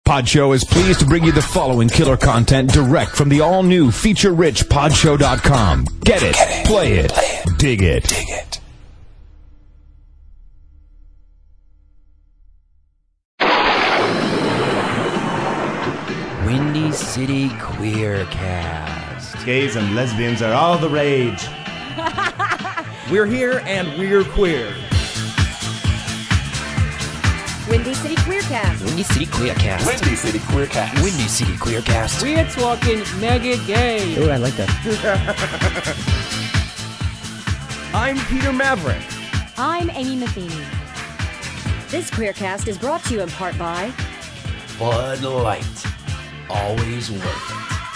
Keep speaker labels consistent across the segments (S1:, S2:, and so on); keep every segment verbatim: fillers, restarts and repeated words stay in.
S1: Podshow is pleased to bring you the following killer content direct from the all-new feature-rich podshow dot com. Get it, Get it play, it, play it, dig it. Dig it.
S2: Windy City Queercast.
S3: Gays and lesbians are all the rage.
S4: We're here and we're queer.
S5: Windy City Queercast.
S2: Windy City Queercast.
S6: Windy City Queercast.
S2: Windy City Queercast.
S7: We're talking mega gay.
S2: Ooh, I like that.
S4: I'm Peter Maverick.
S5: I'm Amy Matheny. This Queercast is brought to you in part by
S2: Bud Light. Always worth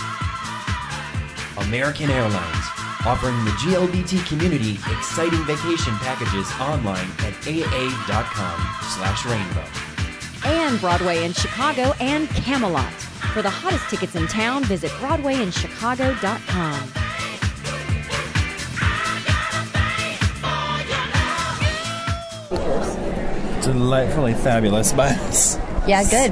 S2: it. American Airlines, offering the G L B T community exciting vacation packages online at A A dot com slash rainbow.
S5: and Broadway in Chicago and Camelot. For the hottest tickets in town, visit Broadway in Chicago dot com.
S8: Delightfully fabulous, but
S5: Yeah, good.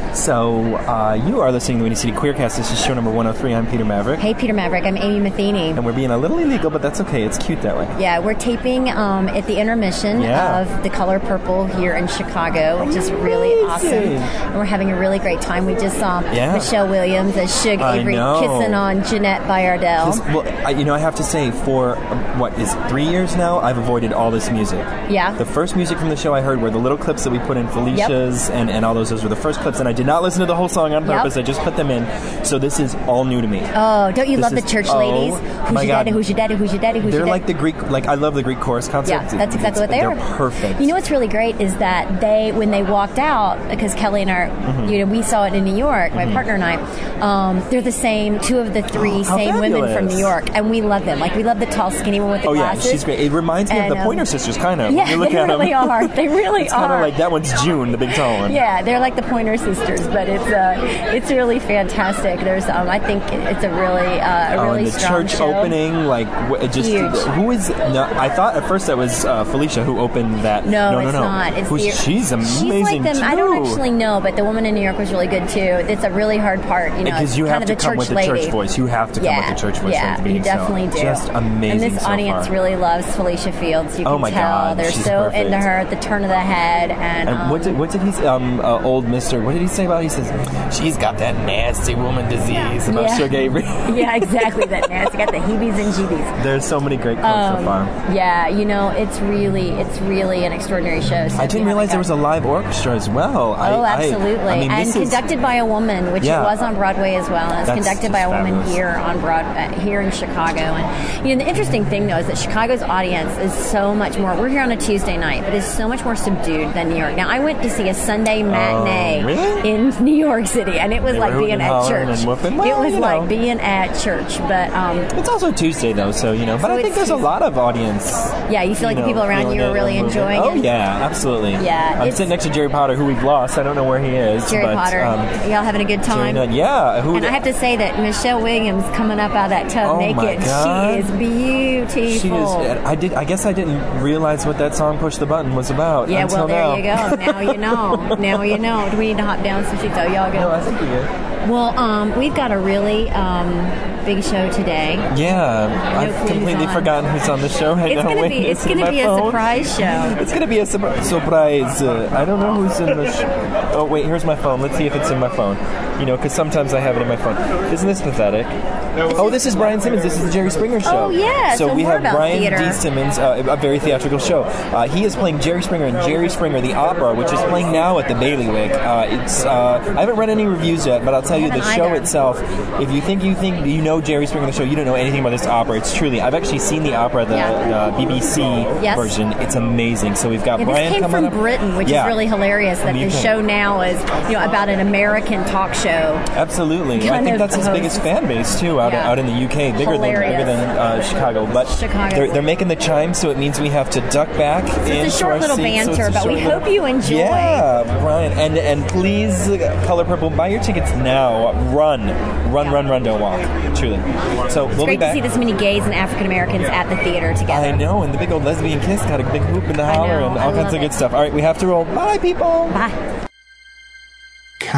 S8: so uh, you are listening to Windy City Queercast. This is show number one oh three. I'm Peter Maverick.
S5: Hey, Peter Maverick. I'm Amy Matheny.
S8: And we're being a little illegal, but that's okay. It's cute that way.
S5: Yeah, we're taping um, at the intermission
S8: Yeah.
S5: of The Color Purple here in Chicago, which is really awesome.
S8: Amazing.
S5: And we're having a really great time. We just saw
S8: Yeah.
S5: Michelle Williams as Suge
S8: I
S5: Avery
S8: know.
S5: kissing on Jeanette Bayardelle.
S8: This- well, I, you know, I have to say, for uh, what is it, three years now, I've avoided all this music.
S5: Yeah.
S8: The first music from the show I heard were the little clips that we put in Felicia's and, and all those. Those were the first clips, and I did not listen to the whole song on
S5: Yep.
S8: purpose. I just put them in. So this is all new to me.
S5: Oh, don't you
S8: This
S5: love the
S8: is-
S5: church
S8: oh,
S5: ladies? Who's
S8: my
S5: your
S8: God.
S5: daddy? Who's your daddy? Who's your daddy? Who's
S8: They're
S5: your
S8: like
S5: daddy?
S8: the Greek, like I love the Greek chorus concept.
S5: Yeah, that's exactly what they
S8: They're
S5: are.
S8: perfect.
S5: You know what's really great is that they, when they walked out, because Kelly and I,
S8: Mm-hmm.
S5: you know, we saw it in New York, my partner and I, um, they're the same, two of the three
S8: How
S5: same women from
S8: fabulous.
S5: New York, and we love them. Like, we love the tall, skinny one with the
S8: Oh yeah,
S5: glasses.
S8: she's great. It reminds me
S5: And,
S8: of the
S5: um,
S8: Pointer Sisters, kind of.
S5: Yeah,
S8: when you look
S5: they
S8: at
S5: really
S8: them.
S5: are. They really
S8: It's kind
S5: are.
S8: of like that one's June, the big tall one.
S5: Yeah, they're like the Pointer Sisters, but it's uh, it's really fantastic. There's, um, I think it's a really, uh, a
S8: Oh,
S5: really
S8: and the
S5: strong
S8: church
S5: show.
S8: opening, like, wh- it just
S5: Huge.
S8: who is? No, I thought at first that was uh, Felicia who opened that.
S5: No,
S8: no, no,
S5: it's
S8: no.
S5: not. It's
S8: Who's,
S5: the,
S8: she's amazing
S5: She's like them.
S8: too.
S5: I don't actually know, but the woman in New York was really good too. It's a really hard part, you know.
S8: Because you
S5: kind
S8: have
S5: of
S8: to
S5: the
S8: come
S5: church
S8: with the
S5: lady.
S8: church voice. You have to come
S5: yeah,
S8: with the church voice.
S5: yeah,
S8: for the
S5: you
S8: being
S5: definitely
S8: so.
S5: do.
S8: Just amazing.
S5: And this
S8: so
S5: audience
S8: far.
S5: really loves Felicia Fields. You
S8: Oh
S5: can
S8: my
S5: tell
S8: God,
S5: they're
S8: she's
S5: so
S8: perfect.
S5: into her at the turn of the head. And,
S8: And
S5: um,
S8: what did what did he um uh, old Mister what did he say about it? He says she's got that nasty woman disease about
S5: Yeah.
S8: Suge Avery.
S5: yeah, exactly. That nasty. Got the heebies and jeebies.
S8: There's so many great quotes so
S5: Um,
S8: far.
S5: Yeah, you know, it's really, it's really an extraordinary show. So
S8: I
S5: if you
S8: didn't realize there was
S5: haven't
S8: a live orchestra as well. I,
S5: Oh,
S8: I-
S5: absolutely.
S8: I, mean,
S5: and
S8: this is-
S5: conducted by a woman, which
S8: Yeah.
S5: it was on Broadway as well. And it's
S8: That's
S5: conducted by a
S8: just
S5: woman
S8: fabulous.
S5: here on Broad, uh, here in Chicago. And you know, the interesting thing though is that Chicago's audience is so much more. We're here on a Tuesday night, but it's so much more subdued than New York. Now, I went to see a Sunday matinee
S8: Oh, really?
S5: in New York City, and it was
S8: They
S5: like
S8: were
S5: being
S8: hooting and
S5: at
S8: hollering
S5: church.
S8: and whooping.
S5: it
S8: Well,
S5: was
S8: you
S5: like
S8: know.
S5: being at church, but um,
S8: It's also Tuesday though, so you know. But
S5: So
S8: I think
S5: it's
S8: there's a
S5: Tuesday.
S8: lot of audience.
S5: yeah, you feel like
S8: you
S5: the
S8: know,
S5: people around
S8: feeling
S5: you are
S8: it
S5: really
S8: and moving.
S5: enjoying
S8: Oh
S5: it.
S8: yeah, absolutely.
S5: Yeah,
S8: I'm
S5: it's-
S8: sitting next to Jerry Potter, who we've lost. I don't know where he is.
S5: Jerry
S8: but,
S5: Potter,
S8: Um,
S5: y'all having a good
S8: Jerry
S5: time?
S8: Nunn, yeah. Who?
S5: And I have to say that Michelle Williams coming up out of that tub
S8: Oh, my
S5: naked,
S8: God.
S5: she is beautiful.
S8: She is. I did. I guess I didn't realize what that song "Push the Button" was about.
S5: Yeah,
S8: until
S5: well, there
S8: now.
S5: you go. Now you know. Now you know. Do we need to hop down some seats? Oh, y'all
S8: No, I
S5: go.
S8: think we did.
S5: Well, um, we've got a really um, big show today.
S8: Yeah,
S5: No
S8: I've
S5: clue who's
S8: completely
S5: on.
S8: forgotten who's on the show right
S5: It's
S8: now.
S5: gonna
S8: Waiting
S5: be.
S8: to
S5: It's
S8: see
S5: gonna
S8: my
S5: be a
S8: phone.
S5: surprise show.
S8: It's gonna be a sur- surprise. Uh, I don't know who's in the. Sh- oh wait, here's my phone. Let's see if it's in my phone. You know, because sometimes I have it in my phone. Isn't this pathetic? Oh, this is Brian Simmons. This is the Jerry Springer show.
S5: Oh, yeah, so
S8: we
S5: more
S8: have
S5: about
S8: Brian
S5: theater.
S8: D. Simmons, uh, a very theatrical show. Uh, he is playing Jerry Springer in Jerry Springer the Opera, which is playing now at the Bailiwick. Uh, it's. Uh, I haven't read any reviews yet, but I'll tell you the
S5: haven't
S8: show
S5: either.
S8: itself. If you think you think you know Jerry Springer the show, you don't know anything about this opera. It's truly. I've actually seen the opera, the,
S5: Yeah.
S8: the B B C
S5: Yes.
S8: version. It's amazing. So we've got
S5: Yeah,
S8: Brian
S5: this came
S8: coming
S5: from
S8: up.
S5: Britain, which
S8: Yeah.
S5: is really hilarious. That
S8: You
S5: the
S8: can-
S5: show now is, you know, about an American talk show.
S8: Absolutely. I
S5: kind
S8: think
S5: of
S8: that's his
S5: host.
S8: biggest fan base too, out,
S5: Yeah.
S8: out in the U K, bigger
S5: Hilarious.
S8: than bigger than uh, Chicago. But
S5: Chicago.
S8: they're, they're making the chime, so it means we have to duck back.
S5: It's
S8: into
S5: a short
S8: our
S5: little
S8: seats, so it's
S5: banter,
S8: a
S5: but we
S8: short little-
S5: hope you enjoy.
S8: Yeah, Brian, and and please, uh, Color Purple, buy your tickets now. Run, run,
S5: Yeah.
S8: run, run, don't walk. Truly. So
S5: It's
S8: we'll
S5: great
S8: be back.
S5: to see this many gays and African Americans at the theater together.
S8: I know, and the big old lesbian kiss got a big hoop in the
S5: I
S8: holler
S5: know,
S8: and
S5: I
S8: all kinds
S5: love
S8: of good
S5: it.
S8: stuff. All right, we have to roll. Bye, people.
S5: Bye.
S1: Camelot.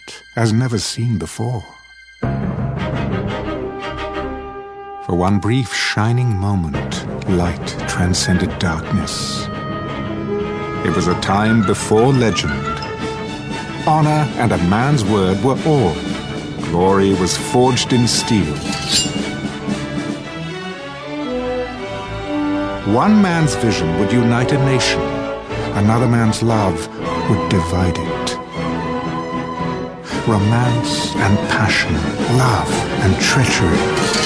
S6: as never seen before. For one brief shining moment, light transcended darkness. It was a time before legend. Honor and a man's word were all. Glory was forged in steel. One man's vision would unite a nation. Another man's love would divide it. Romance and passion, love and treachery.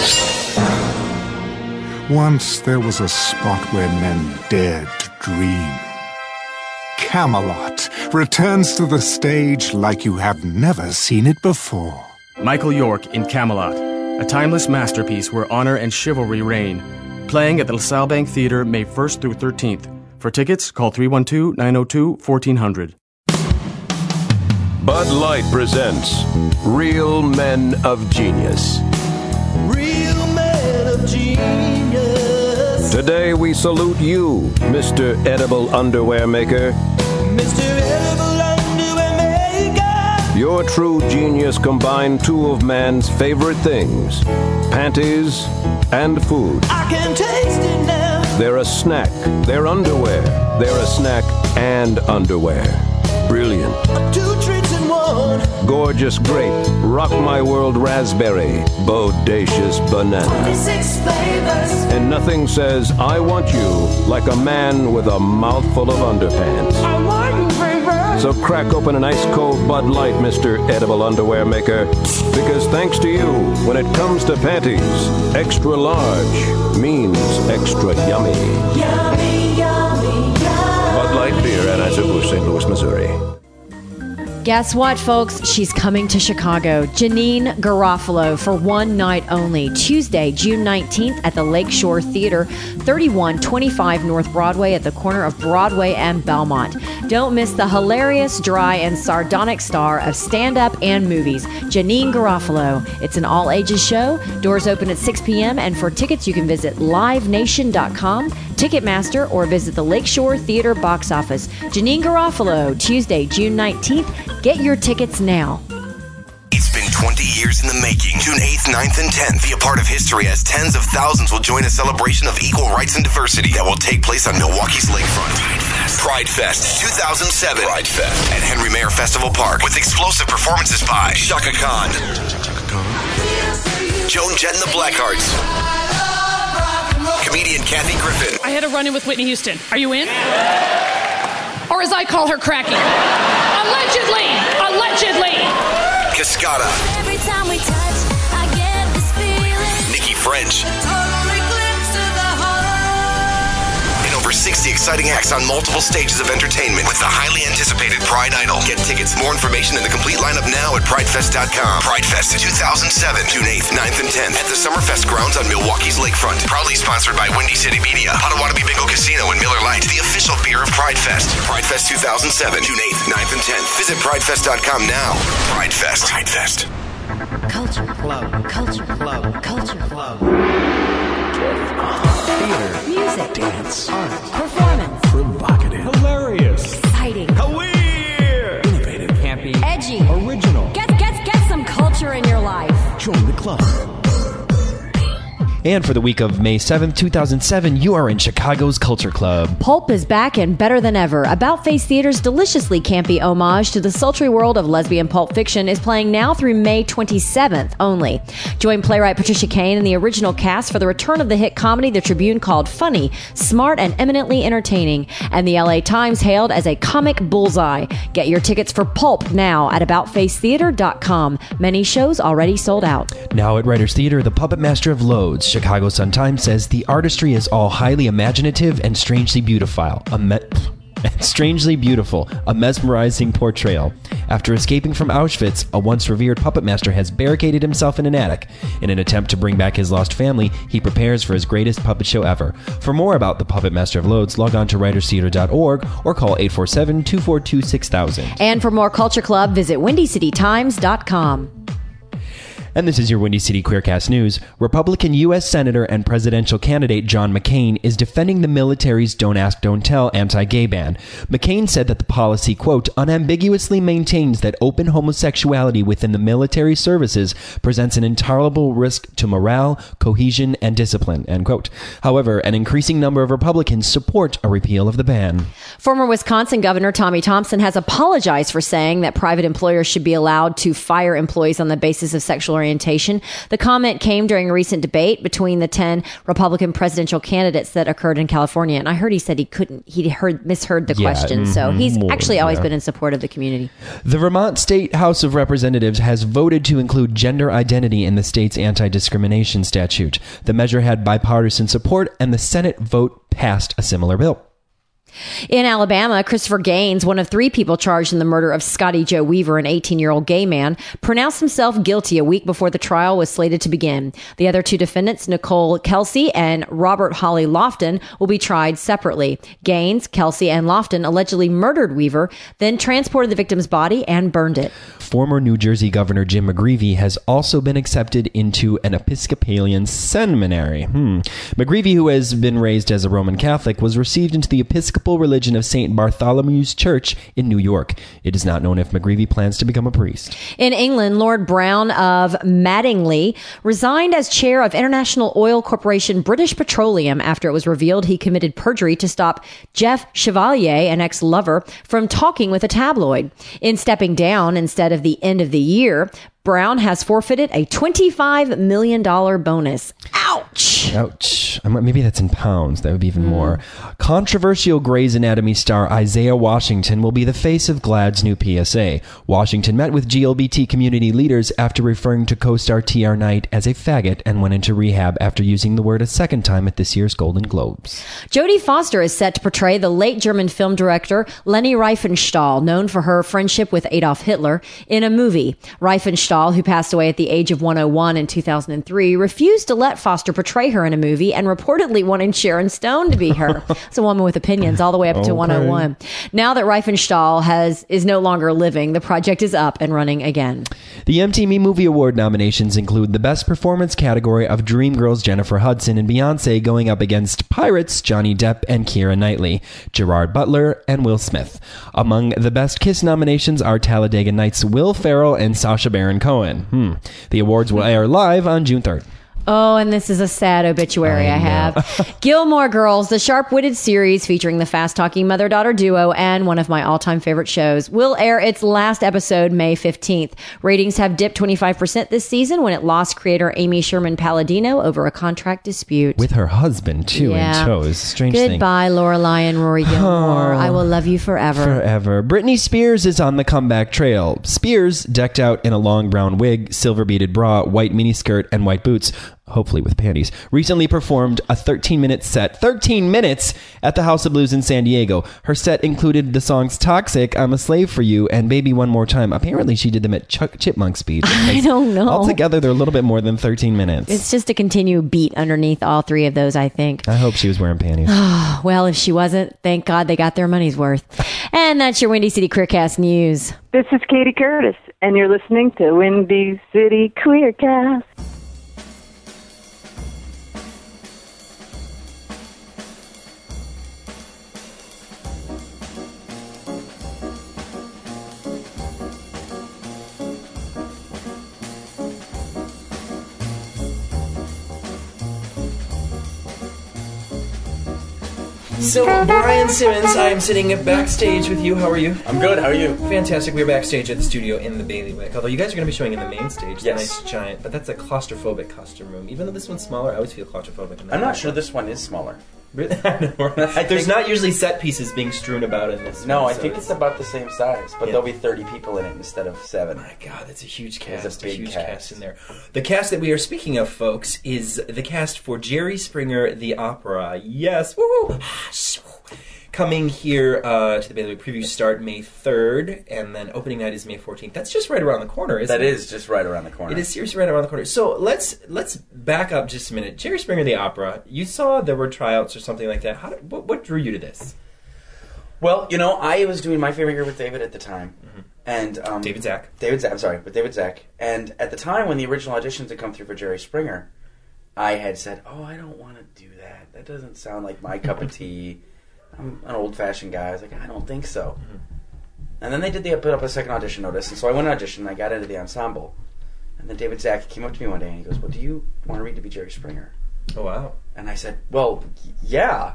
S6: Once there was a spot where men dared to dream. Camelot returns to the stage like you have never seen it before.
S9: Michael York in Camelot, a timeless masterpiece where honor and chivalry reign. Playing at the LaSalle Bank Theater May first through thirteenth. For tickets, call three one two, nine oh two, one four zero zero.
S10: Bud Light presents Real Men of Genius.
S11: Real Men of Genius.
S10: Today we salute you, Mister Edible Underwear Maker.
S11: Mister Edible Underwear Maker.
S10: Your true genius combined two of man's favorite things, panties and food.
S11: I can taste it now.
S10: They're a snack, they're underwear, they're a snack and underwear. Brilliant.
S11: Two treats in one.
S10: Gorgeous grape, rock my world raspberry, bodacious banana.
S11: twenty-six flavors.
S10: And nothing says I want you like a man with a mouthful of underpants.
S11: I want you, baby.
S10: So crack open an ice cold Bud Light, Mister Edible Underwear Maker. Because thanks to you, when it comes to panties, extra large means extra yummy.
S11: Yummy, yummy, yummy.
S10: Bud Light Beer, Anheuser-Busch, Saint Louis, Missouri.
S12: Guess what, folks? She's coming to Chicago. Janine Garofalo for one night only. Tuesday, June nineteenth at the Lakeshore Theater, thirty-one twenty-five North Broadway at the corner of Broadway and Belmont. Don't miss the hilarious, dry, and sardonic star of stand-up and movies, Janine Garofalo. It's an all-ages show. Doors open at six p.m. and for tickets you can visit live nation dot com, Ticketmaster, or visit the Lakeshore Theater box office. Janine Garofalo, Tuesday, June nineteenth. Get your tickets now.
S13: It's been twenty years in the making. June eighth, ninth, and tenth. Be a part of history as tens of thousands will join a celebration of equal rights and diversity that will take place on Milwaukee's lakefront. Pride Fest. Pride Fest two thousand seven. Pride Fest at Henry Mayer Festival Park with explosive performances by Shaka Khan, Joan Jett and the Blackhearts, comedian Kathy Griffin.
S14: I had a run-in with Whitney Houston. Are you in? Or as I call her, Cracky. Allegedly! Allegedly!
S13: Cascada.
S11: Every time we touch, I get this feeling.
S13: Nikki French.
S11: Total eclipse of the heart.
S13: And over sixty exciting acts on multiple stages of entertainment with the highly anticipated Pride Idol. Get tickets, more information, and the complete lineup now at pride fest dot com. Pride Fest two thousand seven, June eighth, ninth, and tenth at the Summerfest grounds on Milwaukee's lakefront. Proudly sponsored by Windy City Media, Potawatomi Bingo Casino, and Miller Lite, the official beer of Pride Fest. Pride Fest two thousand seven, June eighth, ninth, and tenth. Visit pride fest dot com now. Pride Fest. Pride Fest.
S2: Culture Club. Culture Club. Culture Club.
S11: Theater.
S2: Music.
S11: Dance.
S2: Art.
S11: Performance.
S3: Provocative.
S4: Hilarious.
S11: Exciting.
S3: Weird.
S4: Innovative.
S2: Campy.
S11: Edgy.
S4: Original.
S11: Get, get, get some culture in your life.
S3: Join the club.
S8: And for the week of May seventh, two thousand seven, you are in Chicago's Culture Club.
S12: Pulp is back and better than ever. About Face Theater's deliciously campy homage to the sultry world of lesbian pulp fiction is playing now through May twenty-seventh only. Join playwright Patricia Kane and the original cast for the return of the hit comedy The Tribune called Funny, Smart, and Eminently Entertaining, and the L A Times hailed as a comic bullseye. Get your tickets for Pulp now at about face theater dot com. Many shows already sold out.
S8: Now at Writers Theater, the Puppet Master of Loads, Chicago Sun-Times says the artistry is all highly imaginative and strangely beautiful. A me- strangely beautiful, a mesmerizing portrayal. After escaping from Auschwitz, a once revered puppet master has barricaded himself in an attic. In an attempt to bring back his lost family, he prepares for his greatest puppet show ever. For more about the Puppet Master of Loads, log on to writers theater dot org or call eight four seven, two four two, six thousand.
S12: And for more Culture Club, visit windy city times dot com.
S8: And this is your Windy City Queercast News. Republican U S Senator and presidential candidate John McCain is defending the military's Don't Ask, Don't Tell anti-gay ban. McCain said that the policy, quote, unambiguously maintains that open homosexuality within the military services presents an intolerable risk to morale, cohesion, and discipline, end quote. However, an increasing number of Republicans support a repeal of the ban.
S12: Former Wisconsin Governor Tommy Thompson has apologized for saying that private employers should be allowed to fire employees on the basis of sexual orientation. The comment came during a recent debate between the ten Republican presidential candidates that occurred in California. And I heard he said he couldn't, he heard misheard the
S8: Yeah,
S12: question. So
S8: mhm,
S12: he's
S8: more,
S12: actually always
S8: yeah.
S12: been in support of the community.
S8: The Vermont State House of Representatives has voted to include gender identity in the state's anti-discrimination statute. The measure had bipartisan support, and the Senate vote passed a similar bill.
S12: In Alabama, Christopher Gaines, one of three people charged in the murder of Scotty Joe Weaver, an eighteen-year-old gay man, pronounced himself guilty a week before the trial was slated to begin. The other two defendants, Nicole Kelsey and Robert Holly Lofton, will be tried separately. Gaines, Kelsey, and Lofton allegedly murdered Weaver, then transported the victim's body and burned it.
S8: Former New Jersey Governor Jim McGreevey has also been accepted into an Episcopalian seminary. Hmm. McGreevey, who has been raised as a Roman Catholic, was received into the Episcopal religion of Saint Bartholomew's Church in New York. It is not known if McGreevey plans to become a priest.
S12: In England, Lord Brown of Mattingly resigned as chair of International Oil Corporation British Petroleum after it was revealed he committed perjury to stop Jeff Chevalier, an ex-lover, from talking with a tabloid. In stepping down instead of the end of the year, Brown has forfeited a twenty-five million dollars bonus. Ouch!
S8: Ouch. I'm- Maybe that's in pounds. That would be even more. Controversial Grey's Anatomy star Isaiah Washington will be the face of GLAAD's new P S A. Washington met with G L B T community leaders after referring to co-star T R Knight as a faggot and went into rehab after using the word a second time at this year's Golden Globes.
S12: Jodie Foster is set to portray the late German film director Leni Riefenstahl, known for her friendship with Adolf Hitler, in a movie. Riefenstahl, who passed away at the age of one oh one in two thousand three, refused to let Foster portray her in a movie and reportedly wanted Sharon Stone to be her. It's a woman with opinions all the way up to
S8: Okay.
S12: one oh one. Now that Riefenstahl has is no longer living, the project is up and running again.
S8: The M T V Movie Award nominations include the Best Performance category of Dreamgirls' Jennifer Hudson and Beyonce going up against Pirates' Johnny Depp and Keira Knightley, Gerard Butler, and Will Smith. Among the Best Kiss nominations are Talladega Nights' Will Ferrell and Sacha Baron Cohen. Hmm. The awards will air live on June third.
S12: Oh, and this is a sad obituary I,
S8: I
S12: have. Gilmore Girls, the sharp-witted series featuring the fast-talking mother-daughter duo and one of my all-time favorite shows, will air its last episode May fifteenth. Ratings have dipped twenty-five percent this season when it lost creator Amy Sherman Palladino over a contract dispute.
S8: With her husband, too,
S12: Yeah.
S8: in tow. It's a strange thing.
S12: Goodbye, Lorelai and Rory Gilmore. I will love you forever.
S8: Forever. Britney Spears is on the comeback trail. Spears, decked out in a long brown wig, silver beaded bra, white miniskirt, and white boots, hopefully with panties, recently performed a thirteen-minute set, thirteen minutes, at the House of Blues in San Diego. Her set included the songs Toxic, I'm a Slave for You, and Baby One More Time. Apparently, she did them at Chuck Chipmunk speed.
S12: I don't know.
S8: Altogether, they're a little bit more than thirteen minutes.
S12: It's just a continued beat underneath all three of those, I think.
S8: I hope she was wearing panties.
S12: Well, if she wasn't, thank God they got their money's worth. And that's your Windy City Queercast News.
S15: This is Katie Curtis, and you're listening to Windy City Queercast.
S4: So, Brian Simmons, I am sitting backstage with you. How are you?
S16: I'm good. How are you?
S4: Fantastic. We're backstage at the studio in the Bailiwick. Although you guys are going to be showing in the main stage.
S16: Yes.
S4: The nice giant. But that's a claustrophobic costume room. Even though this one's smaller, I always feel claustrophobic. In that
S16: I'm not
S4: one.
S16: sure this one is smaller.
S4: Really? I know.
S16: I
S4: There's
S16: think-
S4: not usually set pieces being strewn about in this
S16: No,
S4: one,
S16: I
S4: so
S16: think it's about the same size, but
S4: Yeah.
S16: there'll be thirty people in it instead of seven.
S4: My God, that's a huge
S16: There's
S4: cast.
S16: a big
S4: huge
S16: cast.
S4: cast in there. The cast that we are speaking of, folks, is the cast for Jerry Springer the Opera. Yes, woo! Coming here uh, to the Bailiwick Preview start May third, and then opening night is May fourteenth. That's just right around the corner, isn't
S16: That
S4: it?
S16: is just right around the corner.
S4: It is seriously right around the corner. So let's let's back up just a minute. Jerry Springer the Opera. You saw there were tryouts or something like that. How did, what, what drew you to this?
S16: Well, you know, I was doing My Favorite Year with David at the time,
S4: Mm-hmm.
S16: And um,
S4: David Zack.
S16: David Zack. I'm sorry, but David Zack. And at the time when the original auditions had come through for Jerry Springer, I had said, "Oh, I don't want to do that. That doesn't sound like my cup of tea. I'm an old-fashioned guy." I was like, "I don't think so." Mm-hmm. And then they did the put up a second audition notice, and so I went and auditioned. And I got into the ensemble, and then David Zack came up to me one day and he goes, "Well, do you want to read to be Jerry Springer?"
S4: Oh wow!
S16: And I said, "Well, y- yeah."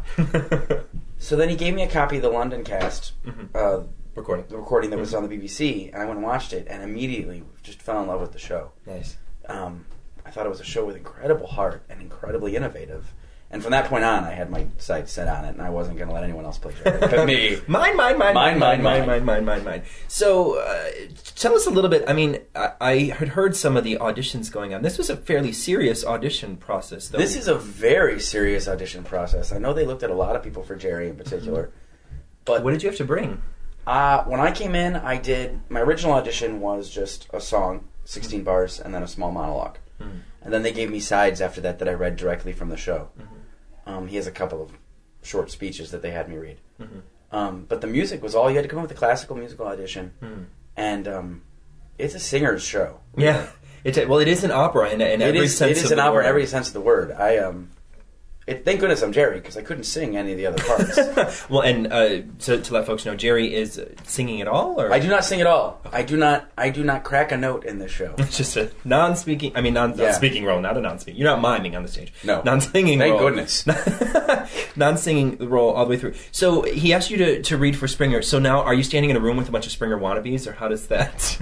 S16: So then he gave me a copy of the London cast
S4: mm-hmm.
S16: uh,
S4: recording,
S16: the recording that
S4: mm-hmm.
S16: was on the B B C, and I went and watched it, and immediately just fell in love with the show.
S4: Nice.
S16: Um, I thought it was a show with incredible heart and incredibly innovative. And from that point on, I had my sights set on it, and I wasn't going to let anyone else play Jerry but me.
S4: Mine, mine, mine,
S16: mine,
S4: mine,
S16: mine,
S4: mine, mine, mine, mine, mine. So, uh, tell us a little bit. I mean, I, I had heard some of the auditions going on. This was a fairly serious audition process, though.
S16: This is a very serious audition process. I know they looked at a lot of people for Jerry in particular. But
S4: what did you have to bring?
S16: Uh, when I came in, I did... My original audition was just a song, sixteen mm-hmm. bars, and then a small monologue. Mm-hmm. And then they gave me sides after that that I read directly from the show. Mm-hmm. Um, he has a couple of short speeches that they had me read. Mm-hmm. Um, but the music was all... You had to come up with a classical musical audition. Mm-hmm. And um, it's a singer's show.
S4: Yeah. It, well, it is an opera in, in every
S16: is,
S4: sense
S16: of the word. It is
S4: an
S16: opera in every sense of the word. I... um. It, thank goodness I'm Jerry, because I couldn't sing any of the other parts.
S4: Well, and uh, to, to let folks know, Jerry is singing at all? Or?
S16: I do not sing at all. Okay. I do not I do not crack a note in this show.
S4: It's just a non-speaking, I mean, non, yeah. non-speaking role, not a non-speaking. You're not miming on the stage.
S16: No.
S4: Non-singing
S16: thank
S4: role.
S16: Thank
S4: goodness. Non-singing role all the way through. So he asked you to, to read for Springer. So now, are you standing in a room with a bunch of Springer wannabes, or how does that...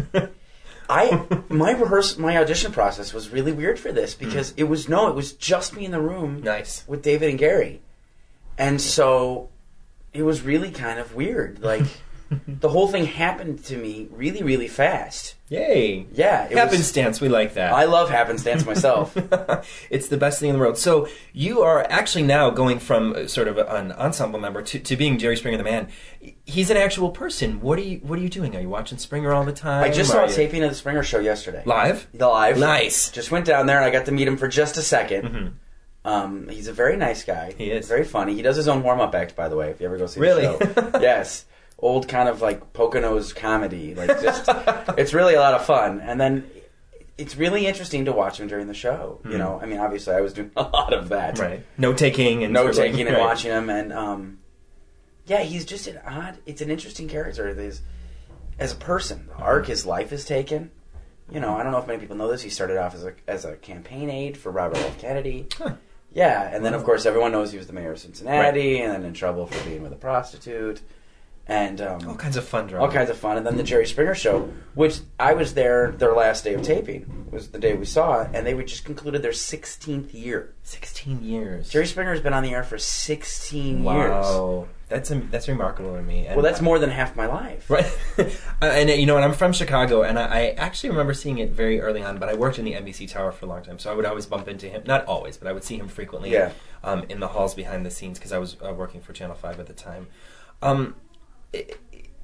S16: I my rehearse my audition process was really weird for this because mm. it was no it was just me in the room
S4: nice.
S16: with David and Gary, and so it was really kind of weird. Like the whole thing happened to me really really fast.
S4: Yay!
S16: Yeah, it
S4: happenstance.
S16: Was,
S4: we like that.
S16: I love happenstance myself.
S4: It's the best thing in the world. So you are actually now going from sort of an ensemble member to, to being Jerry Springer the Man. He's an actual person. What are you What are you doing? Are you watching Springer all the time?
S16: I just saw
S4: are
S16: a
S4: you...
S16: taping of the Springer show yesterday.
S4: Live?
S16: The live.
S4: Nice.
S16: Just went down there and I got to meet him for just a second.
S4: Mm-hmm.
S16: Um, he's a very nice guy.
S4: He is.
S16: Very funny. He does his own warm-up act, by the way, if you ever go see
S4: really?
S16: the show. Yes. Old kind of like Poconos comedy. Like just, it's really a lot of fun. And then it's really interesting to watch him during the show. Mm. You know, I mean, obviously I was doing a lot of that.
S4: Right. No taking and
S16: no taking and
S4: right.
S16: watching him. And um, yeah, he's just an odd. It's an interesting character. There's, as a person, the arc his life has taken. You know, I don't know if many people know this. He started off as a as a campaign aide for Robert F. Kennedy.
S4: Huh.
S16: Yeah, and then of course everyone knows he was the mayor of Cincinnati,
S4: right.
S16: and then in trouble for being with a prostitute. And um,
S4: all kinds of fun drama.
S16: All kinds of fun. And then the Jerry Springer Show, which I was there their last day of taping, was the day we saw it, and they were just concluded their sixteenth year.
S4: sixteen years.
S16: Jerry Springer's been on the air for sixteen
S4: wow.
S16: years.
S4: Wow. That's that's remarkable to me.
S16: And well, that's more than half my life.
S4: Right. And, you know, and I'm from Chicago, and I, I actually remember seeing it very early on, but I worked in the N B C Tower for a long time, so I would always bump into him. Not always, but I would see him frequently
S16: yeah.
S4: um, in the halls behind the scenes, because I was uh, working for Channel five at the time. Um, it,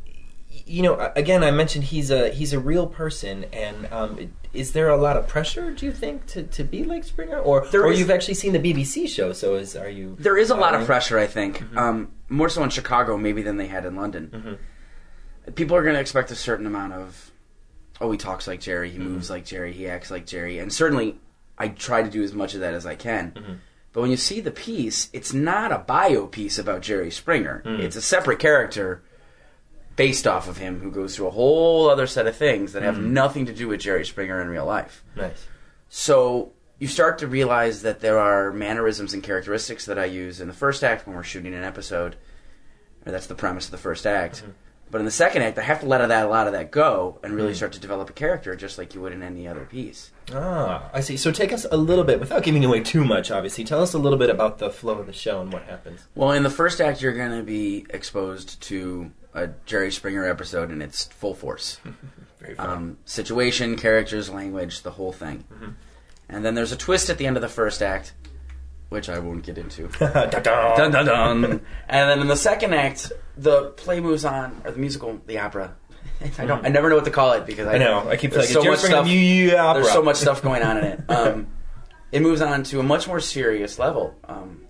S4: You know, again, I mentioned he's a he's a real person, and um, is there a lot of pressure, do you think, to, to be like Springer, or
S16: there
S4: or
S16: is,
S4: you've actually seen the B B C show? So is are you?
S16: There is a lot of pressure, I think, mm-hmm. um, more so in Chicago maybe than they had in London. Mm-hmm. People are going to expect a certain amount of, oh, he talks like Jerry, he mm-hmm. moves like Jerry, he acts like Jerry, and certainly I try to do as much of that as I can. Mm-hmm. But when you see the piece, it's not a bio piece about Jerry Springer. Mm. It's a separate character based off of him, who goes through a whole other set of things that have mm. nothing to do with Jerry Springer in real life.
S4: Nice.
S16: So you start to realize that there are mannerisms and characteristics that I use in the first act when we're shooting an episode. Or that's the premise of the first act. Mm-hmm. But in the second act, I have to let that, a lot of that go and really mm. start to develop a character just like you would in any other piece.
S4: Ah, I see. So take us a little bit, without giving away too much, obviously, tell us a little bit about the flow of the show and what happens.
S16: Well, in the first act, you're going to be exposed to a Jerry Springer episode in its full force.
S4: Very fun. Um,
S16: situation, characters, language, the whole thing. Mm-hmm. And then there's a twist at the end of the first act, which I won't get into.
S4: dun, dun.
S16: Dun, dun, dun. And then in the second act, the play moves on, or the musical, the opera. I don't. I never know what to call it because I,
S4: I know. I keep
S16: there's
S4: like
S16: so much stuff.
S4: Yeah,
S16: there's so much stuff going on in it. Um, it moves on to a much more serious level, um,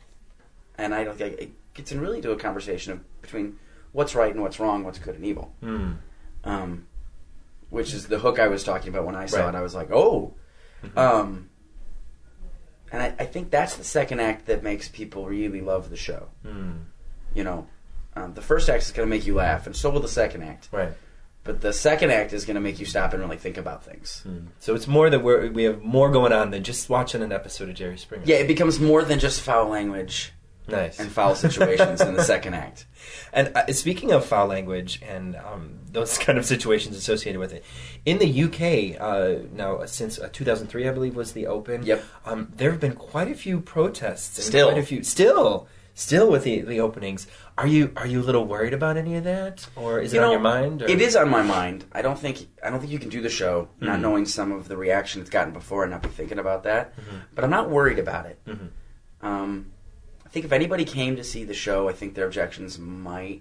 S16: and I don't think it gets in really into a conversation of, between what's right and what's wrong, what's good and evil.
S4: Mm.
S16: Um, which is the hook I was talking about when I saw
S4: Right.
S16: it. I was like, oh.
S4: Mm-hmm.
S16: Um, and I, I think that's the second act that makes people really love the show.
S4: Mm.
S16: You know, um, the first act is going to make you laugh, and so will the second act.
S4: Right.
S16: But the second act is going to make you stop and really think about things.
S4: Mm. So it's more that we're, we have more going on than just watching an episode of Jerry Springer.
S16: Yeah, it becomes more than just foul language.
S4: Nice.
S16: And foul situations in the second act.
S4: And uh, speaking of foul language and um, those kind of situations associated with it, in the U K, uh, now uh, since uh, two thousand three, I believe, was the Open,
S16: Yep.
S4: um, there have been quite a few protests. And
S16: Still.
S4: Quite a few, still. Still with the, the openings. Are you are you a little worried about any of that? Or is
S16: You
S4: it
S16: know,
S4: on your mind? Or?
S16: It is on my mind. I don't think I don't think you can do the show not
S4: Mhm.
S16: knowing some of the reaction it's gotten before and not be thinking about that.
S4: Mhm.
S16: But I'm not worried about it.
S4: Mhm.
S16: Um, I think if anybody came to see the show, I think their objections might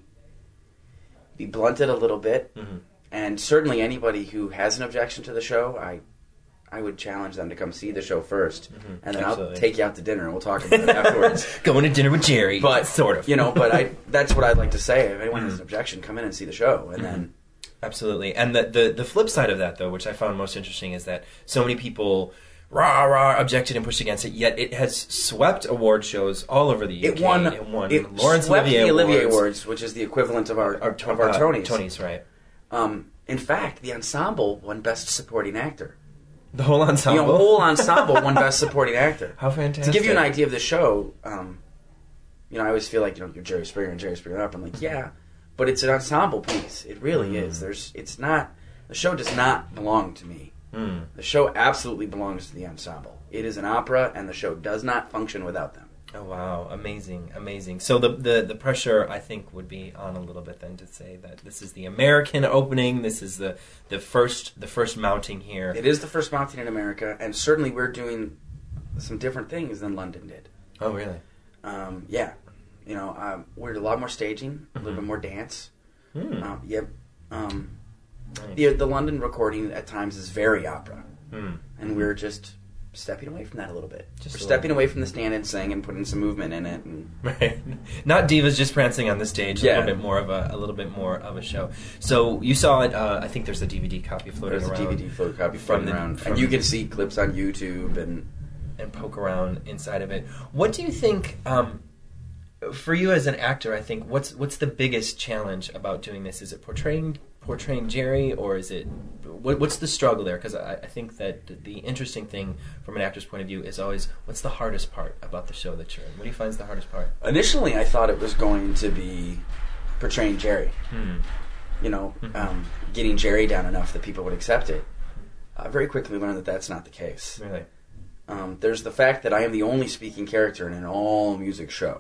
S16: be blunted a little bit.
S4: Mhm.
S16: And certainly anybody who has an objection to the show, I I would challenge them to come see the show first,
S4: Mhm.
S16: and then
S4: Absolutely.
S16: I'll take you out to dinner and we'll talk about it afterwards.
S4: Going to dinner with Jerry,
S16: but
S4: sort of.
S16: You know, but I that's what I'd like to say. If anyone has an objection, come in and see the show, and then.
S4: Absolutely. And the, the the flip side of that, though, which I found most interesting, is that so many people rah rah objected and pushed against it, yet it has swept award shows all over the U K.
S16: It won.
S4: It won
S16: It
S4: Laurence
S16: swept
S4: Olivier
S16: the Olivier
S4: Awards.
S16: Awards, which is the equivalent of our,
S4: Our
S16: of
S4: to-
S16: our
S4: uh,
S16: Tonys.
S4: Tonys, right.
S16: Um, in fact, the ensemble won Best Supporting Actor.
S4: The whole ensemble?
S16: The whole ensemble won Best Supporting Actor.
S4: How fantastic.
S16: To give you an idea of the show, um, you know, I always feel like, you know, you're Jerry Springer and Jerry Springer up. I'm like, yeah, but it's an ensemble piece. It really
S4: Mm.
S16: is. There's, it's not, the show does not belong to me.
S4: Mm.
S16: The show absolutely belongs to the ensemble. It is an opera, and the show does not function without them.
S4: Oh wow, amazing, amazing. So the, the the pressure, I think, would be on a little bit then to say that this is the American opening. This is the the first the first mounting here.
S16: It is the first mounting in America, and certainly we're doing some different things than London did.
S4: Oh really?
S16: Um, yeah, you know, um, we're a lot more staging, a little
S4: Mhm.
S16: bit more dance.
S4: Hmm.
S16: Um, yep. Um,
S4: Nice.
S16: the the London recording at times is very opera,
S4: Hmm.
S16: and we're just stepping away from that a little bit.
S4: Just
S16: we're
S4: a
S16: stepping
S4: little.
S16: away from the stand and sing and putting some movement in it. And
S4: Right. Not divas just prancing on the stage. A
S16: Yeah.
S4: little bit more of a a little bit more of a show. So you saw it. Uh, I think there's a D V D copy floating
S16: there's a
S4: around.
S16: D V D photocopy
S4: from
S16: floating
S4: the-
S16: around,
S4: from
S16: and you
S4: the-
S16: can see clips on YouTube and.
S4: and poke around inside of it. What do you think, um, for you as an actor? I think what's what's the biggest challenge about doing this? Is it portraying portraying Jerry, or is it what, what's the struggle there? Because I, I think that the interesting thing from an actor's point of view is always what's the hardest part about the show that you're in. What do you find is the hardest part?
S16: Initially, I thought it was going to be portraying Jerry.
S4: Hmm.
S16: You know,
S4: Mhm.
S16: um, getting Jerry down enough that people would accept it. I very quickly learned that that's not the case.
S4: Really?
S16: Um, there's the fact that I am the only speaking character in an all-music show.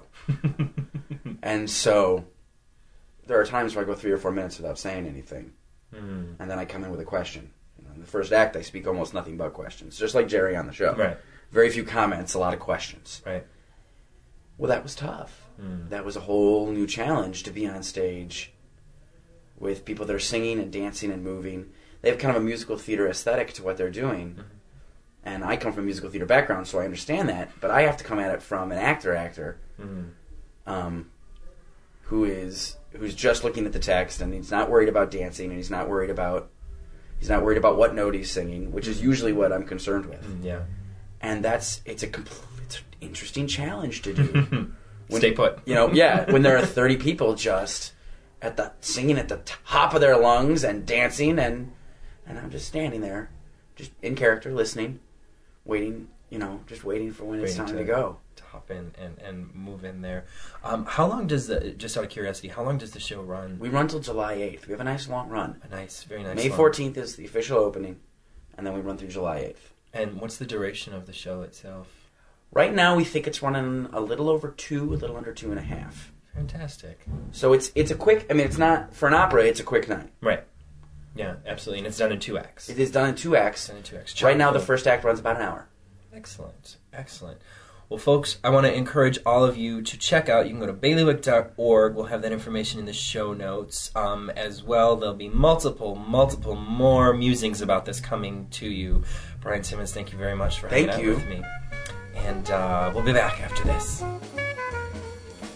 S16: And so there are times where I go three or four minutes without saying anything.
S4: Mm.
S16: And then I come in with a question. You know, in the first act, I speak almost nothing but questions, just like Jerry on the show.
S4: Right.
S16: Very few comments, a lot of questions.
S4: Right.
S16: Well, that was tough.
S4: Mm.
S16: That was a whole new challenge to be on stage with people that are singing and dancing and moving. They have kind of a musical theater aesthetic to what they're doing.
S4: Mm-hmm.
S16: And I come from a musical theater background, so I understand that. But I have to come at it from an actor-actor
S4: Mm.
S16: um, who is who's just looking at the text, and he's not worried about dancing, and he's not worried about he's not worried about what note he's singing, which is usually what I'm concerned with.
S4: Mm, yeah.
S16: And that's it's a compl- it's an interesting challenge to do. When,
S4: Stay put.
S16: You know, yeah. When there are thirty people just at the singing at the top of their lungs and dancing, and and I'm just standing there, just in character, listening, waiting. You know, just waiting for when it's
S4: Waiting
S16: time to, go.
S4: To hop in and, and move in there. Um, how long does the, just out of curiosity, how long does the show run?
S16: We run till July eighth. We have a nice long run.
S4: A nice, very nice
S16: May
S4: long-
S16: fourteenth is the official opening, and then we run through July eighth.
S4: And what's the duration of the show itself?
S16: Right now, we think it's running a little over two, a little under two and a half.
S4: Fantastic.
S16: So it's it's a quick. I mean, it's not for an opera. It's a quick night.
S4: Right. Yeah, absolutely, and it's done in two acts.
S16: It is done in two acts.
S4: Done in two acts.
S16: Right now, the
S4: Cool.
S16: first act runs about an hour.
S4: Excellent, excellent. Well, folks, I want to encourage all of you to check out. You can go to bailiwick dot org. We'll have that information in the show notes um, as well. There'll be multiple, multiple more musings about this coming to you. Brian Simmons, thank you very much for hanging
S16: Thank
S4: out
S16: you.
S4: with me. And uh, we'll be back after this.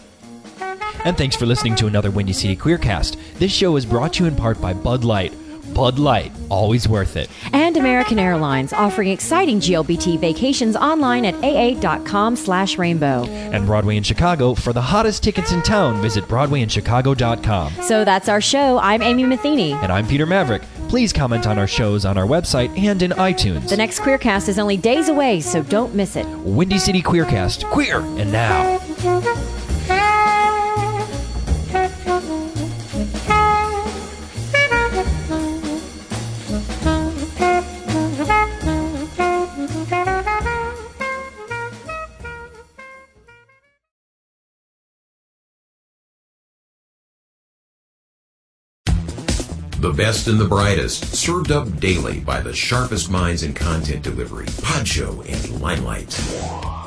S8: And thanks for listening to another Windy City Queercast. This show is brought to you in part by Bud Light. Bud Light, always worth it.
S12: And American Airlines, offering exciting G L B T vacations online at aa.com slash rainbow.
S8: And Broadway in Chicago, for the hottest tickets in town, visit broadway in chicago dot com.
S12: So that's our show. I'm Amy Matheny.
S8: And I'm Peter Maverick. Please comment on our shows on our website and in iTunes.
S12: The next Queercast is only days away, so don't miss it.
S8: Windy City Queercast, queer and now.
S17: The best and the brightest, served up daily by the sharpest minds in content delivery. Pod Show and Limelight.